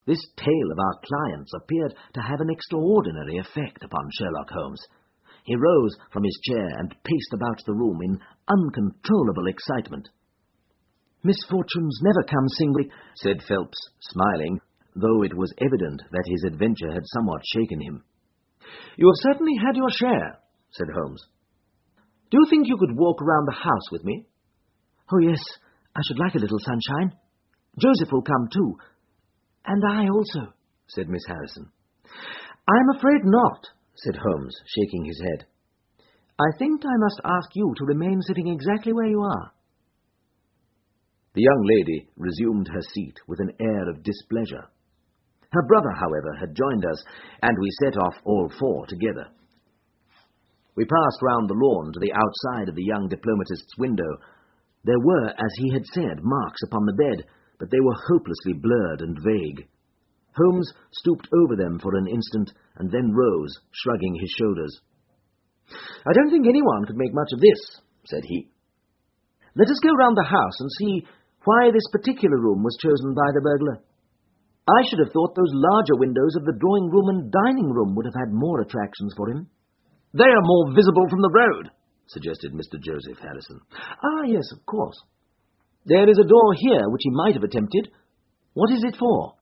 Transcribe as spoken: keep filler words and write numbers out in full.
This tale of our client's appeared to have an extraordinary effect upon Sherlock Holmes. He rose from his chair and paced about the room in uncontrollable excitement. "Misfortunes never come singly," said Phelps, smiling, though it was evident that his adventure had somewhat shaken him. "You have certainly had your share," said Holmes. "Do you think you could walk round the house with me?" "Oh, yes, I should like a little sunshine. Joseph will come too. And I also," said Miss Harrison. "I'm afraid not," said Holmes, shaking his head. "I think I must ask you to remain sitting exactly where you are." The young lady resumed her seat with an air of displeasure. Her brother, however, had joined us, and we set off all four together. We passed round the lawn to the outside of the young diplomatist's window. There were, as he had said, marks upon the bed, but they were hopelessly blurred and vague. Holmes stooped over them for an instant, and then rose, shrugging his shoulders. "I don't think anyone could make much of this," said he. "Let us go round the house and see why this particular room was chosen by the burglar. I should have thought those larger windows of the drawing-room and dining-room would have had more attractions for him." "They are more visible from the road," suggested Mister Joseph Harrison. "Ah, yes, of course. There is a door here which he might have attempted. What is it for?"